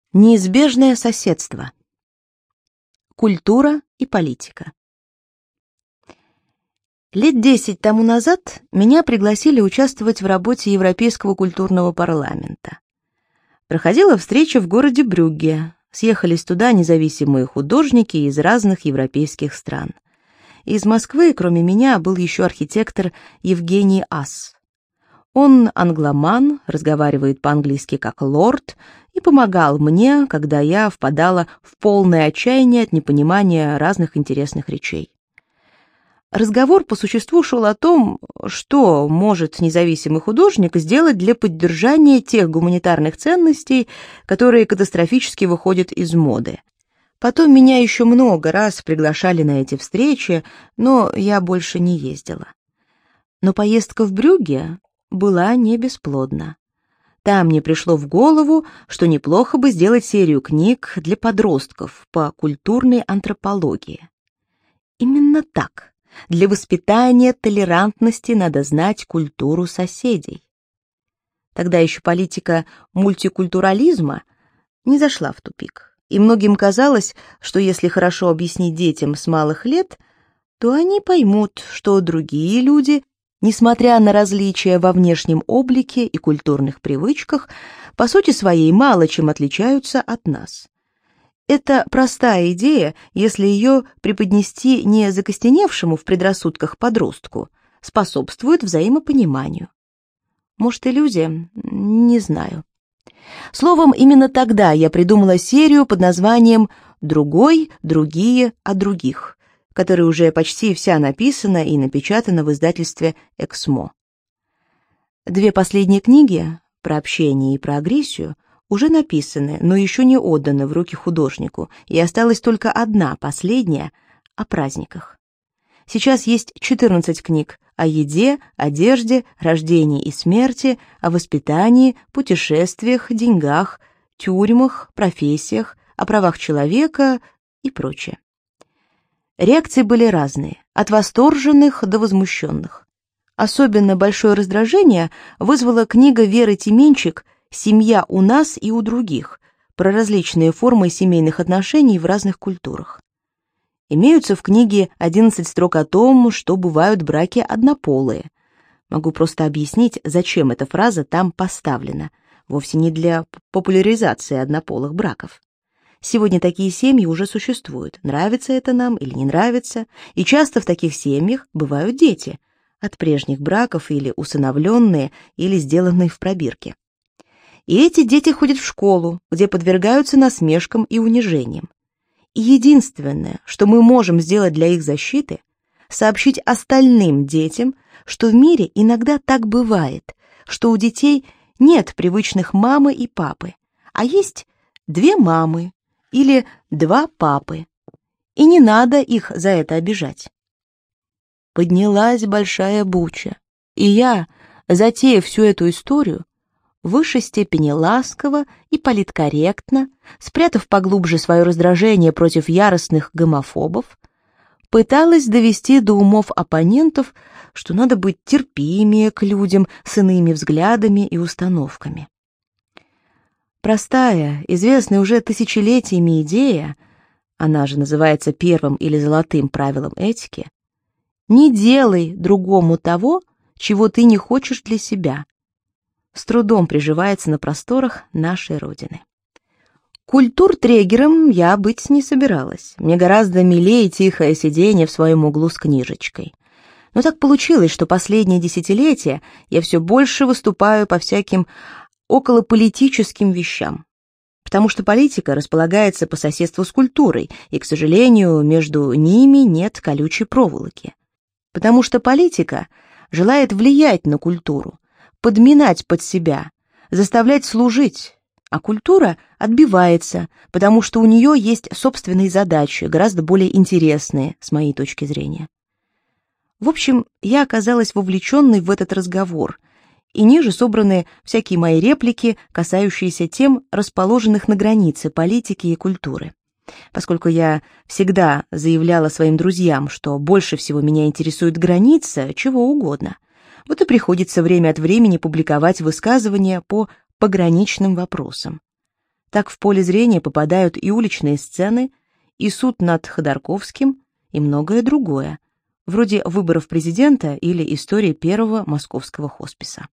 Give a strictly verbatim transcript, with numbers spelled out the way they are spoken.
Неизбежное соседство. Культура и политика. Лет десять тому назад меня пригласили участвовать в работе Европейского культурного парламента. Проходила встреча в городе Брюгге. Съехались туда независимые художники из разных европейских стран. Из Москвы, кроме меня, был еще архитектор Евгений Ас. Он англоман, разговаривает по-английски как лорд, и помогал мне, когда я впадала в полное отчаяние от непонимания разных интересных речей. Разговор по существу шел о том, что может независимый художник сделать для поддержания тех гуманитарных ценностей, которые катастрофически выходят из моды. Потом меня еще много раз приглашали на эти встречи, но я больше не ездила. Но поездка в Брюгге была не бесплодна. Там мне пришло в голову, что неплохо бы сделать серию книг для подростков по культурной антропологии. Именно так. Для воспитания толерантности надо знать культуру соседей. Тогда еще политика мультикультурализма не зашла в тупик, и многим казалось, что если хорошо объяснить детям с малых лет, то они поймут, что другие люди, несмотря на различия во внешнем облике и культурных привычках, по сути своей мало чем отличаются от нас. Это простая идея, если ее преподнести не закостеневшему в предрассудках подростку, способствует взаимопониманию. Может, иллюзия? Не знаю. Словом, именно тогда я придумала серию под названием «Другой, другие, о других», которая уже почти вся написана и напечатана в издательстве «Эксмо». Две последние книги, про общение и про агрессию, уже написаны, но еще не отданы в руки художнику, и осталась только одна, последняя, о праздниках. Сейчас есть четырнадцать книг о еде, одежде, рождении и смерти, о воспитании, путешествиях, деньгах, тюрьмах, профессиях, о правах человека и прочее. Реакции были разные, от восторженных до возмущенных. Особенно большое раздражение вызвала книга Веры Тименчик «Семья у нас и у других» про различные формы семейных отношений в разных культурах. Имеются в книге одиннадцать строк о том, что бывают браки однополые. Могу просто объяснить, зачем эта фраза там поставлена, вовсе не для популяризации однополых браков. Сегодня такие семьи уже существуют, нравится это нам или не нравится, и часто в таких семьях бывают дети, от прежних браков или усыновленные, или сделанные в пробирке. И эти дети ходят в школу, где подвергаются насмешкам и унижениям. И единственное, что мы можем сделать для их защиты, сообщить остальным детям, что в мире иногда так бывает, что у детей нет привычных мамы и папы, а есть две мамы или два папы, и не надо их за это обижать. Поднялась большая буча, и я, затеяв всю эту историю, в высшей степени ласково и политкорректно, спрятав поглубже свое раздражение против яростных гомофобов, пыталась довести до умов оппонентов, что надо быть терпимее к людям с иными взглядами и установками. Простая, известная уже тысячелетиями идея, она же называется первым или золотым правилом этики, «Не делай другому того, чего ты не хочешь для себя», с трудом приживается на просторах нашей Родины. Культуртрегером я быть не собиралась. Мне гораздо милее тихое сидение в своем углу с книжечкой. Но так получилось, что последние десятилетия я все больше выступаю по всяким околополитическим вещам. Потому что политика располагается по соседству с культурой, и, к сожалению, между ними нет колючей проволоки. Потому что политика желает влиять на культуру, подминать под себя, заставлять служить, а культура отбивается, потому что у нее есть собственные задачи, гораздо более интересные, с моей точки зрения. В общем, я оказалась вовлеченной в этот разговор, и ниже собраны всякие мои реплики, касающиеся тем, расположенных на границе политики и культуры. Поскольку я всегда заявляла своим друзьям, что больше всего меня интересует граница чего угодно, вот и приходится время от времени публиковать высказывания по пограничным вопросам. Так в поле зрения попадают и уличные сцены, и суд над Ходорковским, и многое другое, вроде выборов президента или истории первого московского хосписа.